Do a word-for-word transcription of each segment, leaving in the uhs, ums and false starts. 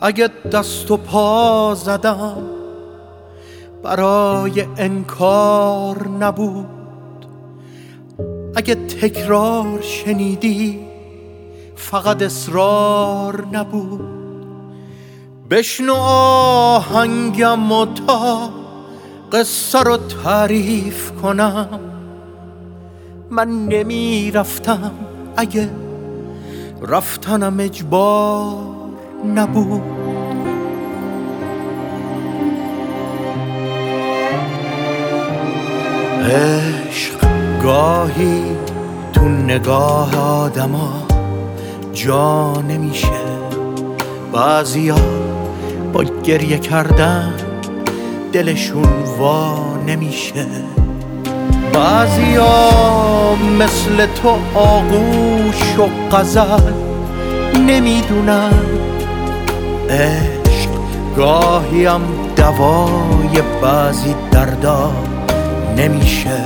اگه دست و پا زدم برای انکار نبود، اگه تکرار شنیدی فقط اصرار نبود. بشنو آهنگم و تا قصه رو تعریف کنم، من نمی رفتم اگه رفتنم اجبار نبود. عشق گاهی تو نگاه آدما جا نمیشه، بعضیا با گریه کردن دلشون وا نمیشه، بعضیا مثل تو آغوش و غزل نمیدونن. عشق گاهی هم دوای بعضی دردا نمیشه.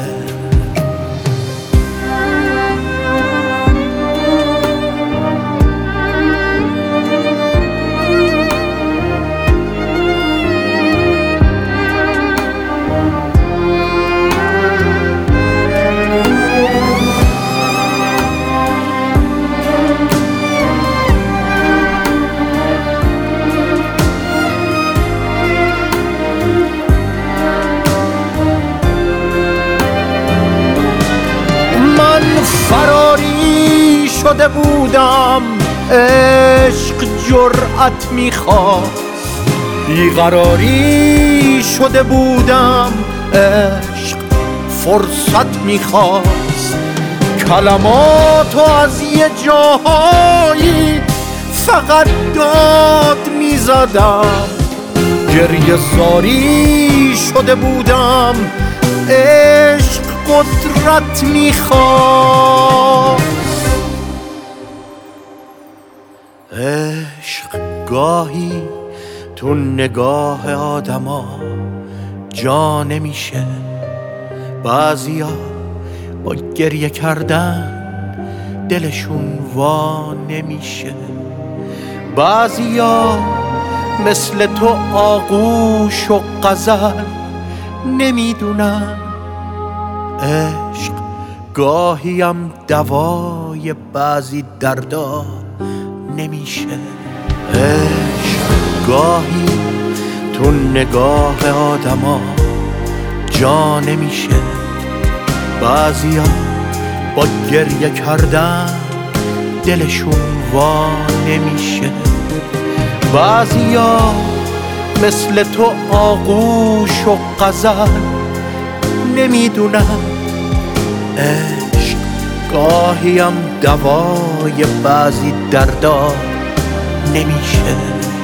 فراری شده بودم، عشق جرأت میخواست، بیقراری شده بودم، عشق فرصت میخواست. کلماتو از یه جاهایی فقط داد میزدم، گریه زاری شده بودم، عشق قدرت میخواست. عشق گاهی تو نگاه آدما جا نمیشه، بعضیا با گریه کردن دلشون وا نمیشه، بعضیا مثل تو آغوش و غزل نمیدونن. عشق گاهی هم دوای بعضی دردا نمیشه. عشق گاهی تو نگاه آدما جا نمیشه، بعضیا با گریه کردن دلشون وا نمیشه، بعضیا مثل تو آغوش و غزل نمیدونم. عشق گاهی هم دوای بعضی دردا نمیشه.